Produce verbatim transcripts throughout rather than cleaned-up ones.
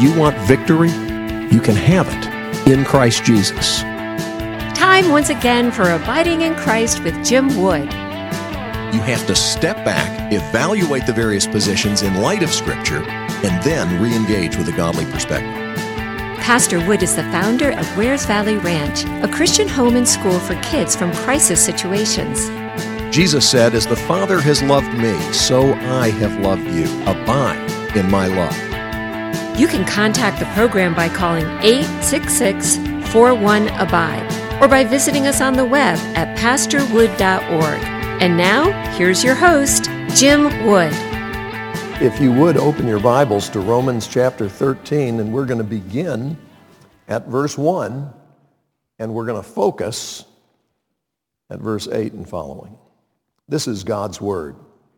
you want victory? You can have it in Christ Jesus. Time once again for Abiding in Christ with Jim Wood. You have to step back, evaluate the various positions in light of Scripture, and then re-engage with a godly perspective. Pastor Wood is the founder of Wares Valley Ranch, a Christian home and school for kids from crisis situations. Jesus said, "As the Father has loved me, so I have loved you. Abide in my love." You can contact the program by calling eight six six, four one, abide or by visiting us on the web at pastor wood dot org. And now, here's your host, Jim Wood. If you would, open your Bibles to Romans chapter thirteen, and we're going to begin at verse one, and we're going to focus at verse eight and following. This is God's Word.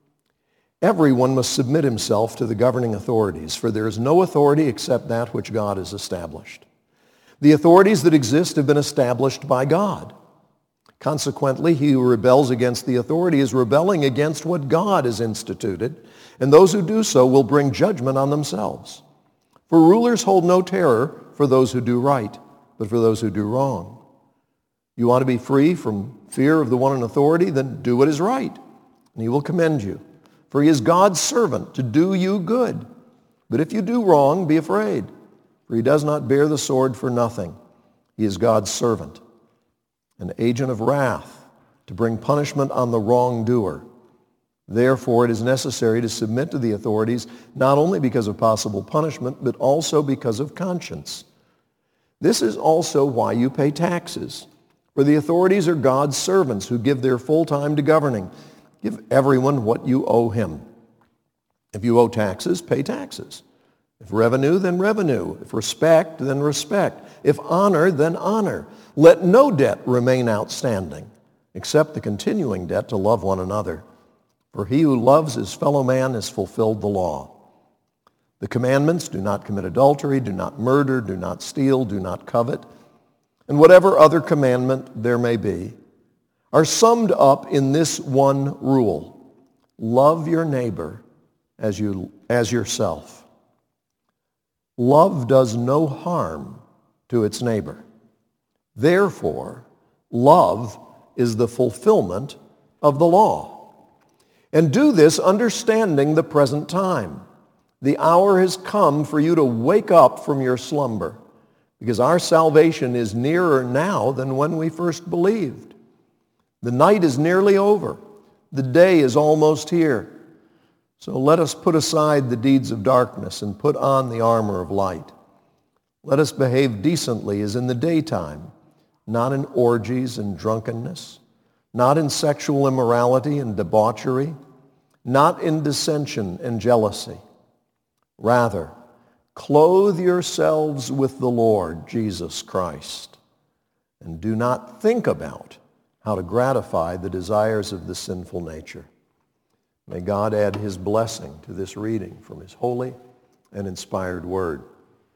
Everyone must submit himself to the governing authorities, for there is no authority except that which God has established. The authorities that exist have been established by God. Consequently, he who rebels against the authority is rebelling against what God has instituted, and those who do so will bring judgment on themselves. For rulers hold no terror for those who do right, but for those who do wrong. You want to be free from fear of the one in authority? Then do what is right, and he will commend you. For he is God's servant to do you good. But if you do wrong, be afraid, for he does not bear the sword for nothing. He is God's servant, an agent of wrath, to bring punishment on the wrongdoer. Therefore, it is necessary to submit to the authorities, not only because of possible punishment, but also because of conscience. This is also why you pay taxes. For the authorities are God's servants who give their full time to governing. Give everyone what you owe him. If you owe taxes, pay taxes. If revenue, then revenue. If respect, then respect. If honor, then honor. Let no debt remain outstanding, except the continuing debt to love one another. For he who loves his fellow man has fulfilled the law. The commandments: do not commit adultery, do not murder, do not steal, do not covet, and whatever other commandment there may be, are summed up in this one rule: love your neighbor as you as yourself. Love does no harm to its neighbor. Therefore, love is the fulfillment of the law. And do this understanding the present time. The hour has come for you to wake up from your slumber, because our salvation is nearer now than when we first believed. The night is nearly over. The day is almost here. So let us put aside the deeds of darkness and put on the armor of light. Let us behave decently as in the daytime, not in orgies and drunkenness, not in sexual immorality and debauchery, not in dissension and jealousy. Rather, clothe yourselves with the Lord Jesus Christ, and do not think about how to gratify the desires of the sinful nature. May God add his blessing to this reading from his holy and inspired word.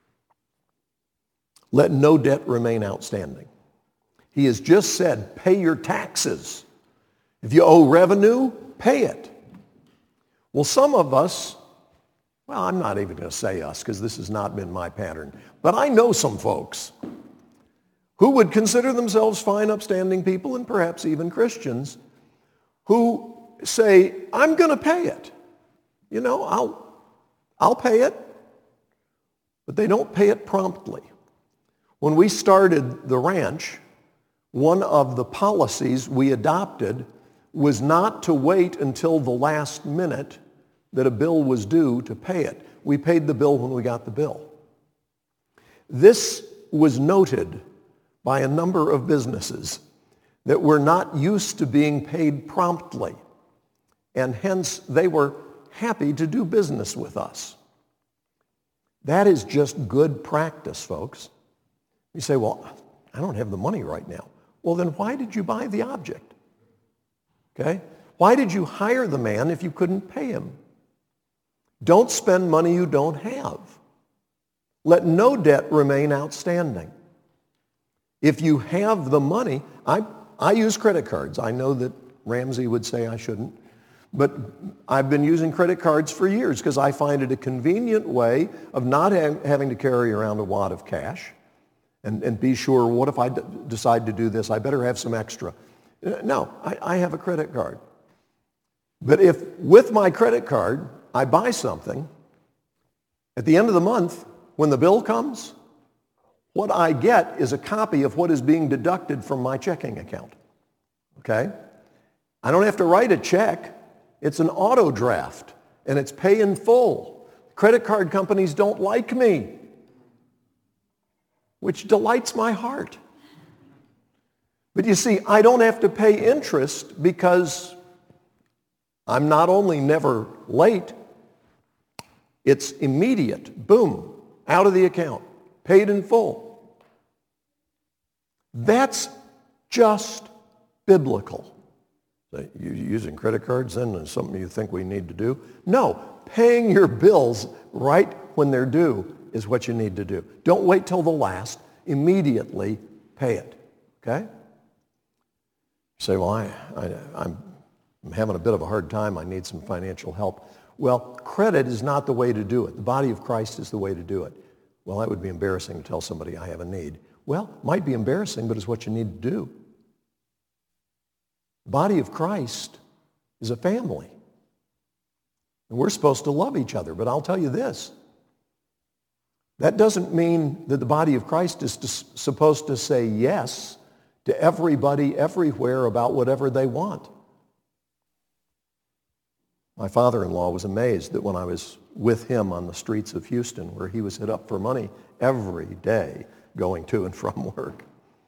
Let no debt remain outstanding. He has just said, pay your taxes. If you owe revenue, pay it. Well, some of us, well, I'm not even going to say us because this has not been my pattern, but I know some folks who would consider themselves fine, upstanding people, and perhaps even Christians, who say, I'm going to pay it. You know, I'll, I'll pay it. But they don't pay it promptly. When we started the ranch, one of the policies we adopted was not to wait until the last minute that a bill was due to pay it. We paid the bill when we got the bill. This was noted by a number of businesses that were not used to being paid promptly, and hence they were happy to do business with us. That is just good practice, folks. You say, well, I don't have the money right now. Well, then why did you buy the object? Okay? Why did you hire the man if you couldn't pay him? Don't spend money you don't have. Let no debt remain outstanding. If you have the money, I, I use credit cards. I know that Ramsey would say I shouldn't, But I've been using credit cards for years because I find it a convenient way of not ha- having to carry around a wad of cash and, and be sure, what if I d- decide to do this? I better have some extra. No, I, I have a credit card. But if with my credit card I buy something, at the end of the month, when the bill comes, what I get is a copy of what is being deducted from my checking account. Okay? I don't have to write a check. It's an auto draft, and it's pay in full. Credit card companies don't like me, which delights my heart. But you see, I don't have to pay interest because I'm not only never late, it's immediate. Boom, out of the account, paid in full. That's just biblical. So you using credit cards then is something you think we need to do? No, paying your bills right when they're due is what you need to do. Don't wait till the last. Immediately pay it, okay? You say, well, I, I, I'm, I'm having a bit of a hard time. I need some financial help. Well, credit is not the way to do it. The body of Christ is the way to do it. Well, that would be embarrassing to tell somebody I have a need. Well, it might be embarrassing, but it's what you need to do. The body of Christ is a family. And we're supposed to love each other. But I'll tell you this. That doesn't mean that the body of Christ is to, supposed to say yes to everybody everywhere about whatever they want. My father-in-law was amazed that when I was with him on the streets of Houston, where he was hit up for money every day going to and from work,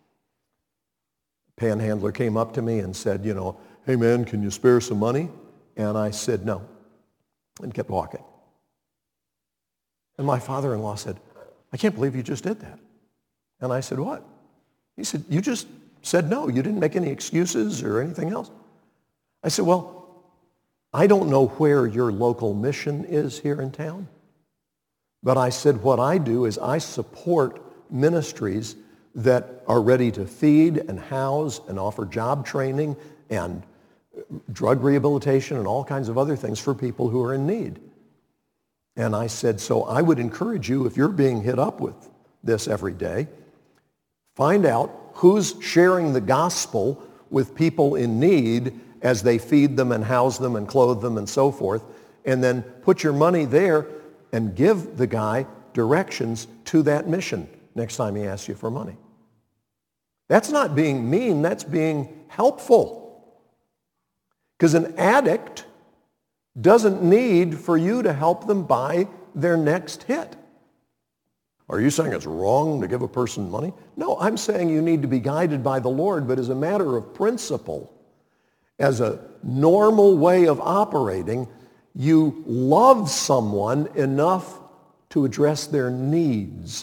a panhandler came up to me and said, you know, hey man, can you spare some money? And I said no, and kept walking. And my father-in-law said, I can't believe you just did that. And I said, what? He said, you just said no. You didn't make any excuses or anything else. I said, well, I don't know where your local mission is here in town, but I said what I do is I support ministries that are ready to feed and house and offer job training and drug rehabilitation and all kinds of other things for people who are in need. And I said, so I would encourage you, if you're being hit up with this every day, find out who's sharing the gospel with people in need as they feed them and house them and clothe them and so forth, and then put your money there and give the guy directions to that mission next time he asks you for money. That's not being mean, that's being helpful. Because an addict doesn't need for you to help them buy their next hit. Are you saying it's wrong to give a person money? No, I'm saying you need to be guided by the Lord, but as a matter of principle, as a normal way of operating, you love someone enough to address their needs.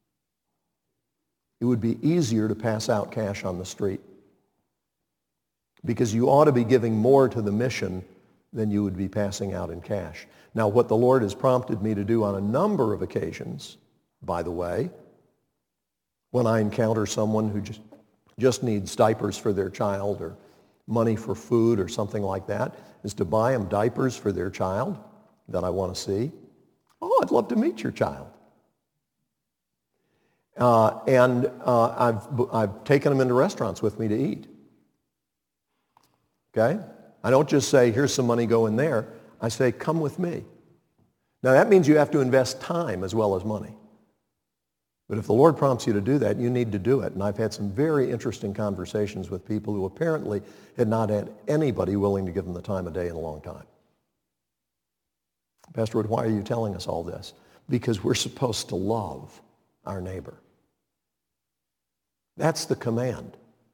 It would be easier to pass out cash on the street because you ought to be giving more to the mission than you would be passing out in cash. Now, what the Lord has prompted me to do on a number of occasions, by the way, when I encounter someone who just, just needs diapers for their child or money for food or something like that, is to buy them diapers for their child that I want to see. Oh, I'd love to meet your child. Uh, and uh, I've, I've taken them into restaurants with me to eat. Okay? I don't just say, here's some money, go in there. I say, come with me. Now that means you have to invest time as well as money. But if the Lord prompts you to do that, you need to do it. And I've had some very interesting conversations with people who apparently had not had anybody willing to give them the time of day in a long time. Pastor Wood, why are you telling us all this? Because we're supposed to love our neighbor. That's the command.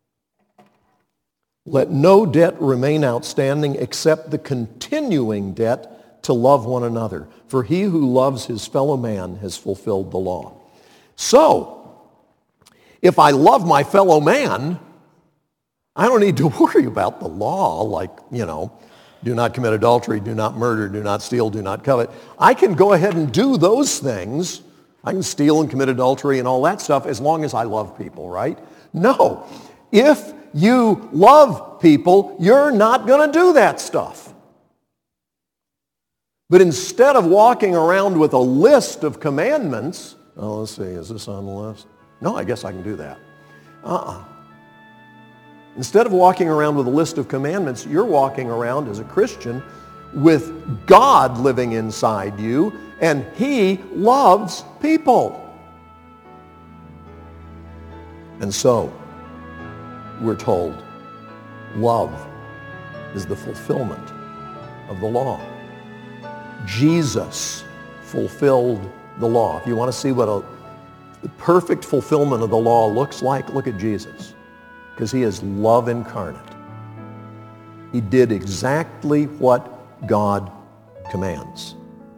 Let no debt remain outstanding except the continuing debt to love one another. For he who loves his fellow man has fulfilled the law. So, if I love my fellow man, I don't need to worry about the law, like, you know, do not commit adultery, do not murder, do not steal, do not covet. I can go ahead and do those things. I can steal and commit adultery and all that stuff as long as I love people, right? No. If you love people, you're not going to do that stuff. But instead of walking around with a list of commandments, oh, let's see, is this on the list? No, I guess I can do that. Uh-uh. Instead of walking around with a list of commandments, you're walking around as a Christian with God living inside you, and He loves people. And so, we're told, love is the fulfillment of the law. Jesus fulfilled the law. If you want to see what a the perfect fulfillment of the law looks like, look at Jesus, because He is love incarnate. He did exactly what God commands.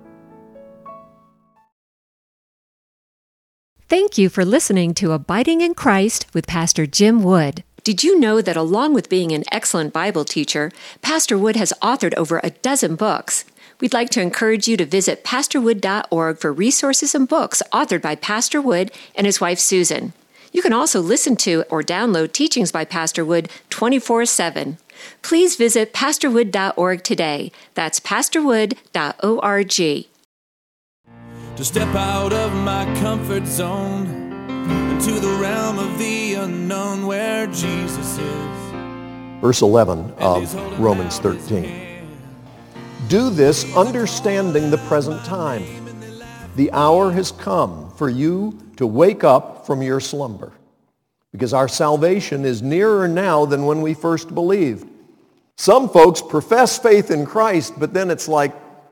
Thank you for listening to Abiding in Christ with Pastor Jim Wood. Did you know that along with being an excellent Bible teacher, Pastor Wood has authored over a dozen books? We'd like to encourage you to visit pastor wood dot org for resources and books authored by Pastor Wood and his wife Susan. You can also listen to or download teachings by Pastor Wood twenty-four seven. Please visit pastor wood dot org today. That's pastor wood dot org. To step out of my comfort zone into the realm of the unknown where Jesus is. Verse eleven of Romans thirteen. Do this understanding the present time. The hour has come for you to wake up from your slumber, because our salvation is nearer now than when we first believed. Some folks profess faith in Christ, but then it's like,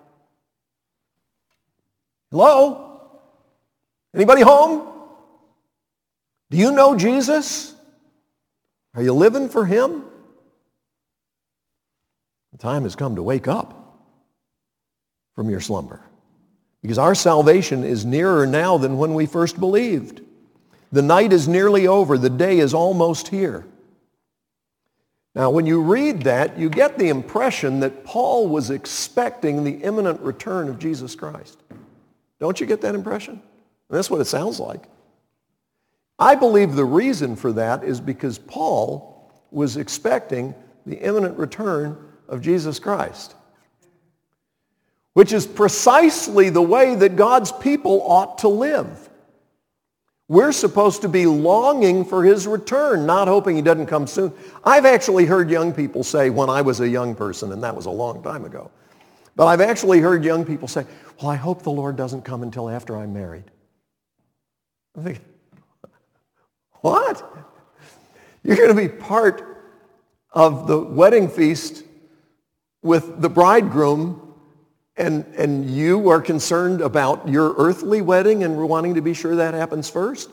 hello? Anybody home? Do you know Jesus? Are you living for Him? The time has come to wake up from your slumber, because our salvation is nearer now than when we first believed. The night is nearly over. The day is almost here. Now, when you read that, you get the impression that Paul was expecting the imminent return of Jesus Christ. Don't you get that impression? That's what it sounds like. I believe the reason for that is because Paul was expecting the imminent return of Jesus Christ, which is precisely the way that God's people ought to live. We're supposed to be longing for His return, not hoping He doesn't come soon. I've actually heard young people say, when I was a young person, and that was a long time ago, but I've actually heard young people say, well, I hope the Lord doesn't come until after I'm married. I'm thinking, what? You're going to be part of the wedding feast with the bridegroom, And, and you are concerned about your earthly wedding and wanting to be sure that happens first?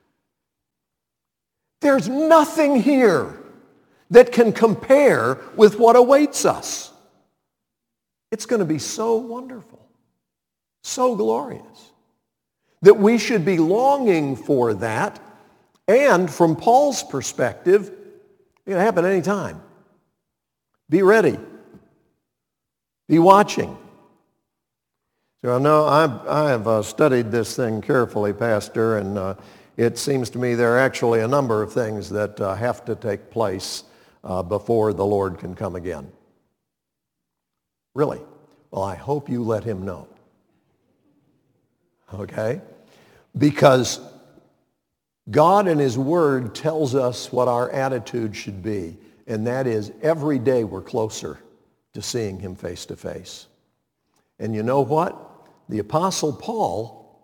There's nothing here that can compare with what awaits us. It's going to be so wonderful, so glorious, that we should be longing for that. And from Paul's perspective, it can happen anytime. Be ready. Be watching. So I know I've, I have uh, studied this thing carefully, Pastor, and uh, it seems to me there are actually a number of things that uh, have to take place uh, before the Lord can come again. Really? Well, I hope you let Him know. Okay? Because God in His Word tells us what our attitude should be, and that is every day we're closer to seeing Him face to face. And you know what? The Apostle Paul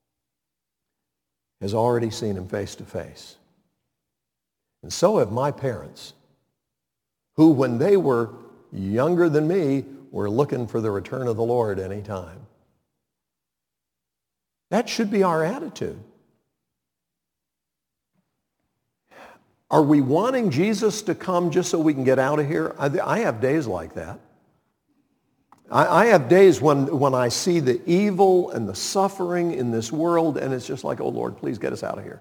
has already seen Him face to face. And so have my parents, who when they were younger than me were looking for the return of the Lord any time. That should be our attitude. Are we wanting Jesus to come just so we can get out of here? I, I have days like that. I have days when, when I see the evil and the suffering in this world, and it's just like, oh, Lord, please get us out of here.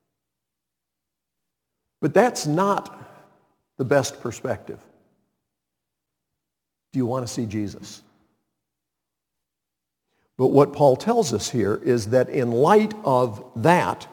But that's not the best perspective. Do you want to see Jesus? But what Paul tells us here is that in light of that,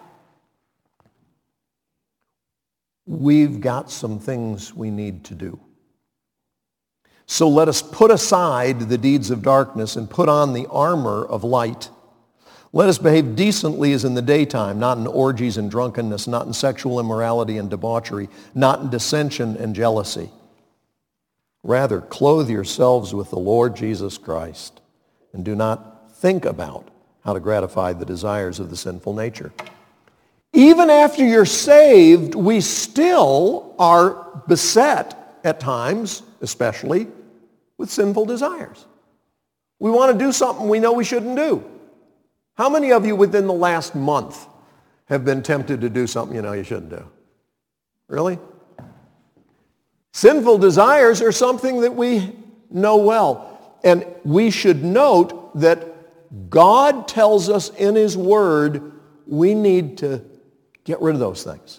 we've got some things we need to do. So let us put aside the deeds of darkness and put on the armor of light. Let us behave decently as in the daytime, not in orgies and drunkenness, not in sexual immorality and debauchery, not in dissension and jealousy. Rather, clothe yourselves with the Lord Jesus Christ, and do not think about how to gratify the desires of the sinful nature. Even after you're saved, we still are beset at times, especially with sinful desires. We want to do something we know we shouldn't do. How many of you within the last month have been tempted to do something you know you shouldn't do? Really? Sinful desires are something that we know well. And we should note that God tells us in his word we need to get rid of those things.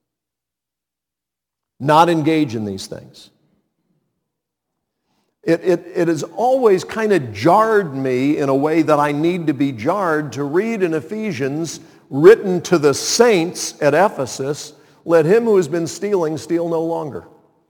Not engage in these things. It, it, it has always kind of jarred me in a way that I need to be jarred to read in Ephesians, written to the saints at Ephesus, let him who has been stealing steal no longer.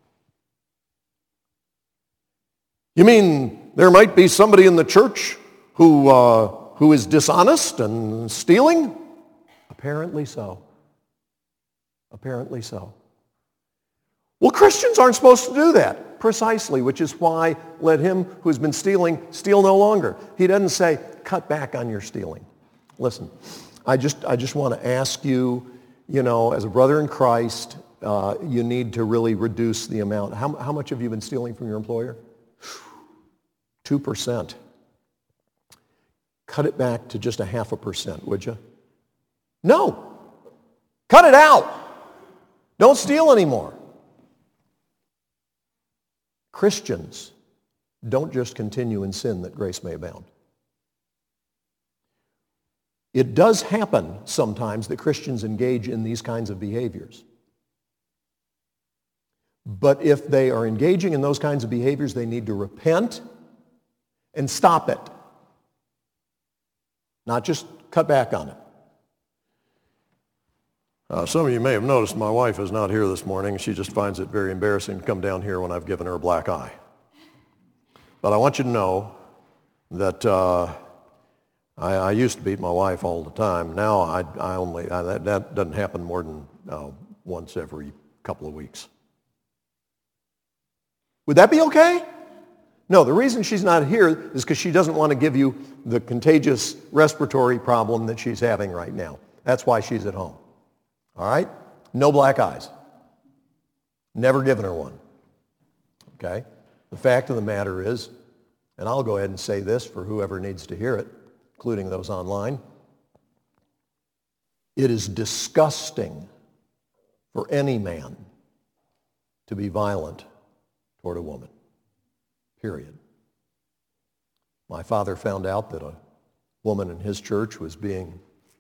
You mean there might be somebody in the church who, uh, who is dishonest and stealing? Apparently so. Apparently so. Well, Christians aren't supposed to do that, precisely, which is why let him who has been stealing steal no longer. He doesn't say, cut back on your stealing. Listen, I just, I just want to ask you, you know, as a brother in Christ, uh, you need to really reduce the amount. How, how much have you been stealing from your employer? two percent. Cut it back to just a half a percent, would you? No. Cut it out. Don't steal anymore. Christians don't just continue in sin that grace may abound. It does happen sometimes that Christians engage in these kinds of behaviors. But if they are engaging in those kinds of behaviors, they need to repent and stop it. Not just cut back on it. Uh, some of you may have noticed my wife is not here this morning. She just finds it very embarrassing to come down here when I've given her a black eye. But I want you to know that uh, I, I used to beat my wife all the time. Now I, I only I, that, that doesn't happen more than uh, once every couple of weeks. Would that be okay? No, the reason she's not here is because she doesn't want to give you the contagious respiratory problem that she's having right now. That's why she's at home. All right? No black eyes. Never given her one. Okay? The fact of the matter is, and I'll go ahead and say this for whoever needs to hear it, including those online, it is disgusting for any man to be violent toward a woman. Period. My father found out that a woman in his church was being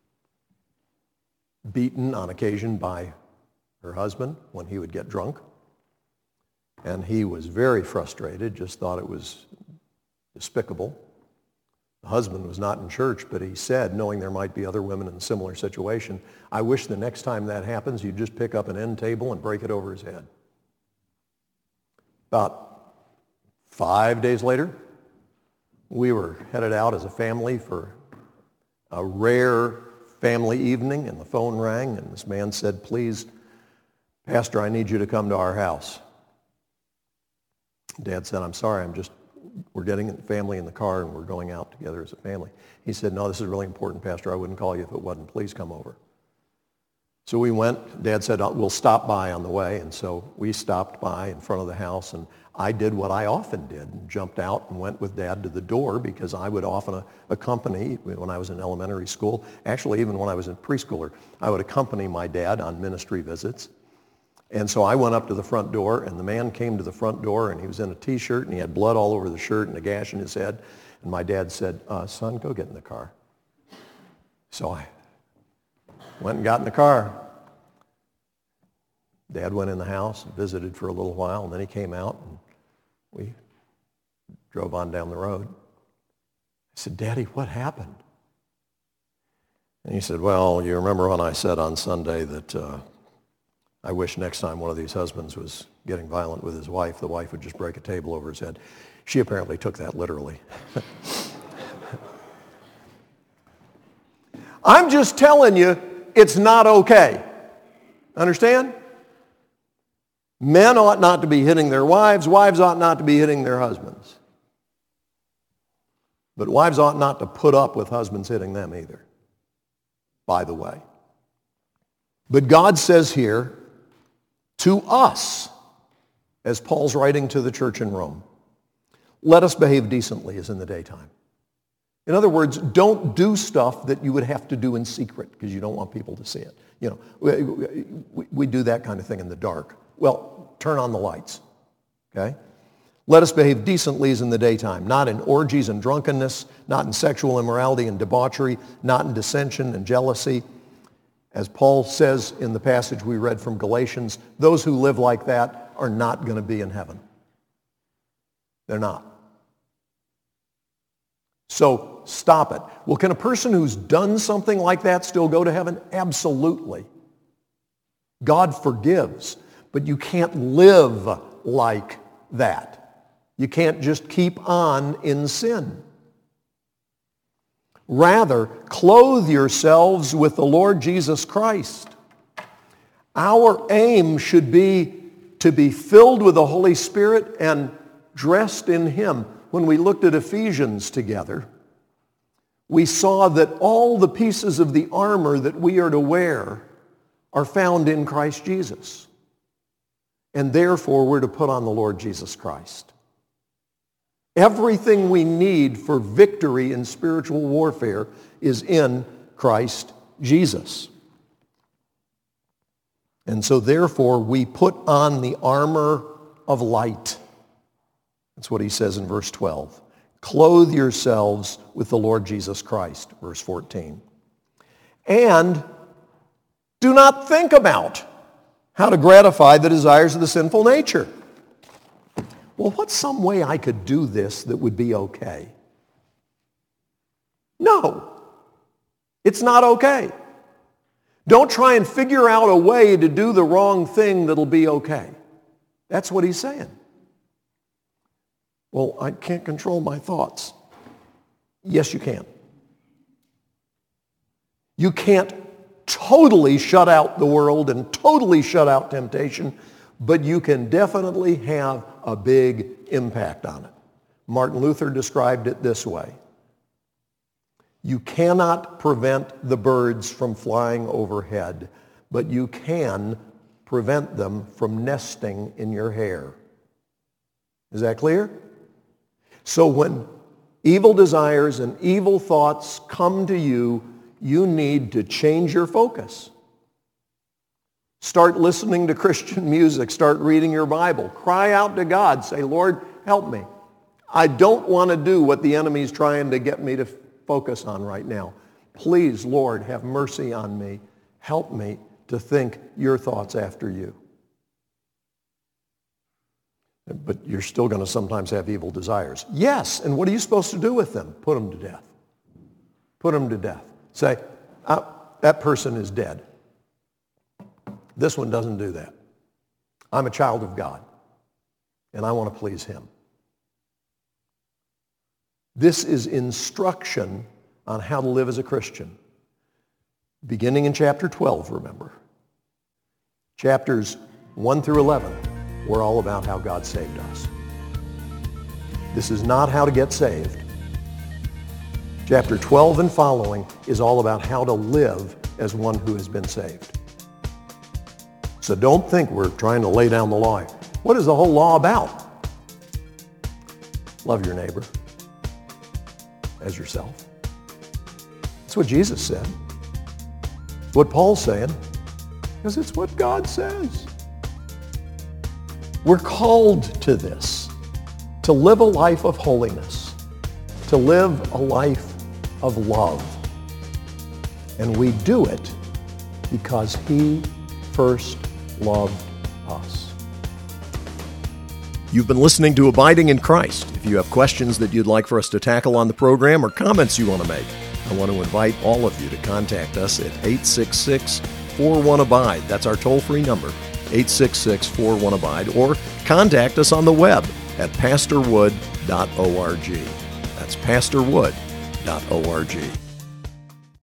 beaten on occasion by her husband when he would get drunk. And he was very frustrated, just thought it was despicable. The husband was not in church, but he said, knowing there might be other women in a similar situation, I wish the next time that happens, you'd just pick up an end table and break it over his head. About five days later, we were headed out as a family for a rare family evening, and the phone rang, and this man said, please, Pastor, I need you to come to our house. Dad said, I'm sorry, I'm just, we're getting the family in the car, and we're going out together as a family. He said, no, this is really important, Pastor. I wouldn't call you if it wasn't. Please come over. So we went. Dad said, we'll stop by on the way, and so we stopped by in front of the house, and I did what I often did, and jumped out and went with Dad to the door because I would often accompany, when I was in elementary school, actually even when I was a preschooler, I would accompany my dad on ministry visits. And so I went up to the front door, and the man came to the front door, and he was in a T-shirt, and he had blood all over the shirt and a gash in his head. And my dad said, uh, son, go get in the car. So I went and got in the car. Dad went in the house and visited for a little while, and then he came out, and we drove on down the road. I said, Daddy, what happened? And he said, well, you remember when I said on Sunday that uh, I wish next time one of these husbands was getting violent with his wife, the wife would just break a table over his head. She apparently took that literally. I'm just telling you, it's not okay. Understand? Men ought not to be hitting their wives. Wives ought not to be hitting their husbands. But wives ought not to put up with husbands hitting them either, by the way. But God says here, to us, as Paul's writing to the church in Rome, let us behave decently as in the daytime. In other words, don't do stuff that you would have to do in secret because you don't want people to see it. You know, we, we, we do that kind of thing in the dark. Well, turn on the lights, okay? Let us behave decently as in the daytime, not in orgies and drunkenness, not in sexual immorality and debauchery, not in dissension and jealousy. As Paul says in the passage we read from Galatians, those who live like that are not going to be in heaven. They're not. So stop it. Well, can a person who's done something like that still go to heaven? Absolutely. God forgives, but you can't live like that. You can't just keep on in sin. Rather, clothe yourselves with the Lord Jesus Christ. Our aim should be to be filled with the Holy Spirit and dressed in Him. When we looked at Ephesians together, we saw that all the pieces of the armor that we are to wear are found in Christ Jesus. And therefore, we're to put on the Lord Jesus Christ. Everything we need for victory in spiritual warfare is in Christ Jesus. And so therefore, we put on the armor of light. That's what he says in verse twelve. Clothe yourselves with the Lord Jesus Christ, verse fourteen. And do not think about how to gratify the desires of the sinful nature. Well, what's some way I could do this that would be okay? No, it's not okay. Don't try and figure out a way to do the wrong thing that'll be okay. That's what he's saying. Well, I can't control my thoughts. Yes, you can. You can't totally shut out the world and totally shut out temptation, but you can definitely have a big impact on it. Martin Luther described it this way. You cannot prevent the birds from flying overhead, but you can prevent them from nesting in your hair. Is that clear? So when evil desires and evil thoughts come to you, you need to change your focus. Start listening to Christian music. Start reading your Bible. Cry out to God. Say, Lord, help me. I don't want to do what the enemy's trying to get me to focus on right now. Please, Lord, have mercy on me. Help me to think your thoughts after you. But you're still going to sometimes have evil desires. Yes, and what are you supposed to do with them? Put them to death. Put them to death. Say, oh, that person is dead. This one doesn't do that. I'm a child of God, and I want to please him. This is instruction on how to live as a Christian. Beginning in chapter twelve, remember. Chapters one through eleven were all about how God saved us. This is not how to get saved. Chapter twelve and following is all about how to live as one who has been saved. So don't think we're trying to lay down the law. What is the whole law about? Love your neighbor as yourself. That's what Jesus said. It's what Paul's saying, because it's what God says. We're called to this, to live a life of holiness, to live a life of love. And we do it because he first loved us. You've been listening to Abiding in Christ. If you have questions that you'd like for us to tackle on the program or comments you want to make, I want to invite all of you to contact us at eight six six, four one, ABIDE. That's our toll-free number, eight six six, four one, ABIDE, or contact us on the web at pastor wood dot org. That's pastor wood dot org.